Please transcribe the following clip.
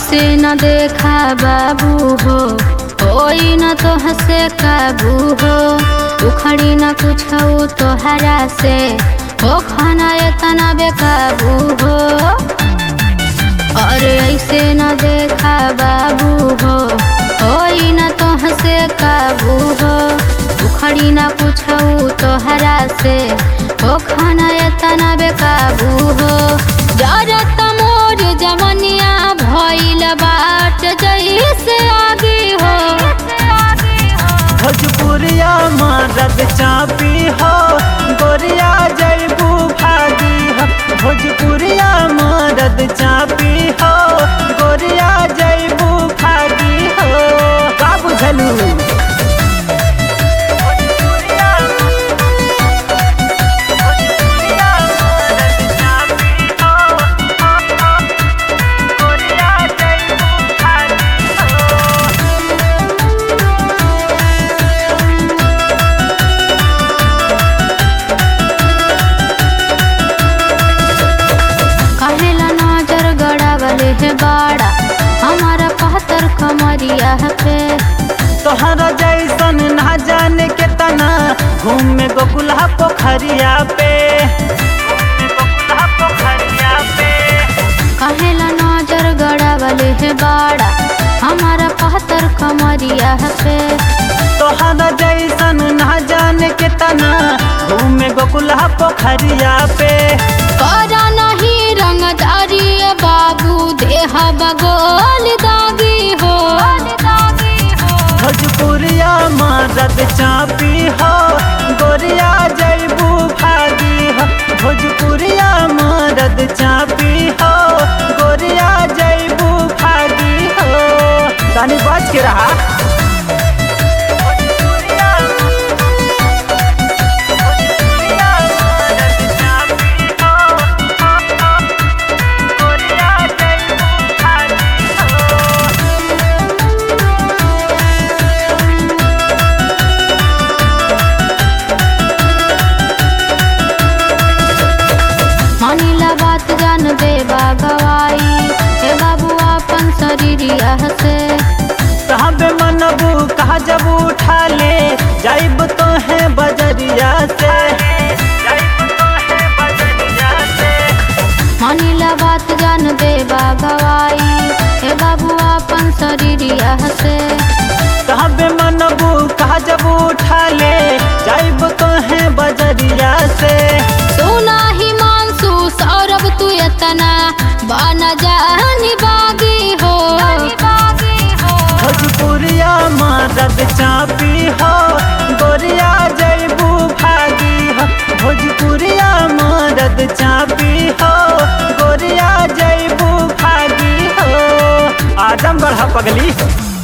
ऐसे न देखा बाबू हो, कोई न तो हंसे काबू हो। उखड़ी न कुछ हो तोहरा से, हो खाना इतना बेकाबू हो। और ऐसे न देखा बाबू हो, कोई न तो हंसे काबू हो। उखड़ी न कुछ हो तोहरा से, हो खाना इतना बेकाबू हो। जरत मोर जवनिया भइल बाट जैसे आगे हो। भोजपुरिया मरद चापी हो, गोरिया जैबू भागी हो। भोजपुरिया मरद चापी हो, गोरिया जैबू भागी हो। का बुझलू? है बाड़ा हमारा कहतर कमरिया पे। तोहरा जैसन ना जाने के तना घूमे गोकुला पोखरिया पे। कहेला नजर गड़ावले है बाड़ा हमारा कहतर कमरिया पे। तोहरा जैसन ना जाने के तना घूमे गोकुला पोखरिया पे। करा नहीं रंगदारी बाबू देह बगोल दागी हो। भोजपुरिया मरद चापी हो, गोरिया जैबू भागी हो। भोजपुरिया मरद चापी हो, गोरिया जैबू भागी हो। तानी बच के रहा। बात जान दे बागवाई हे बाबू अपन शरीरिया से। कहबे मनबू कहा जब उठा ले, जाइब तो है बजरिया से। मानिला बात जान दे बागवाई हे बाबू अपन शरीरिया से। कहबे मनबू कहा जब उठा ले, जाइब तो है बजरिया से। सुना ही मानसू सौरभ तू इतना बन जानी बागी हो। भोजपुरिया मरद चापी हो, गोरिया जैबू भागी हो। भोजपुरिया मरद चापी हो, गोरिया जैबू भागी हो। आजमगढ़ पगली।